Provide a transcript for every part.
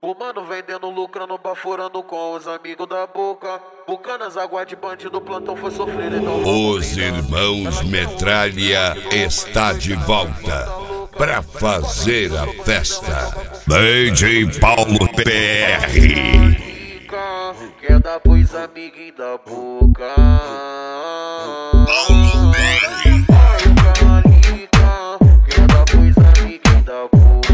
O mano vendendo, lucrando, baforando com os amigos da boca. Bucanas, água de bandido, plantão foi sofrido, então Os irmãos Metralha está de volta pra fazer a festa. DJ Paulo PR. Quer dar pros amiguinhos da boca. Paulo PR. Quer dar pros amiguinhos da boca.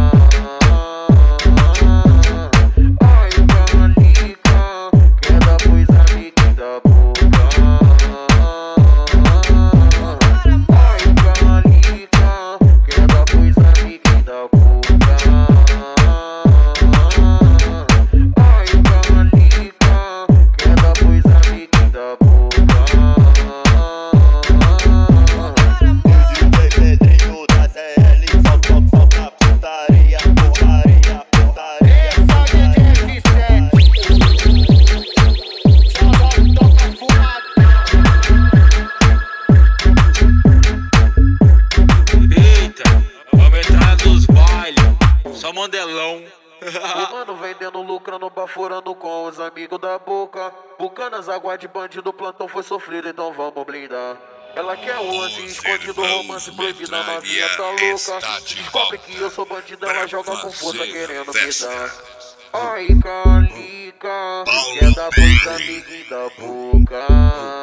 Só mandelão. O mano vendendo, lucrando, baforando com os amigos da boca. Bucanas, água de bandido, plantão foi sofrido, então vamos blindar. Ela quer um lance escondido, romance proibido, a novinha tá louca. Descobre que eu sou bandido, ela joga com força querendo me dar. Ai, Calica, quer dar pros amiguinhos da boca.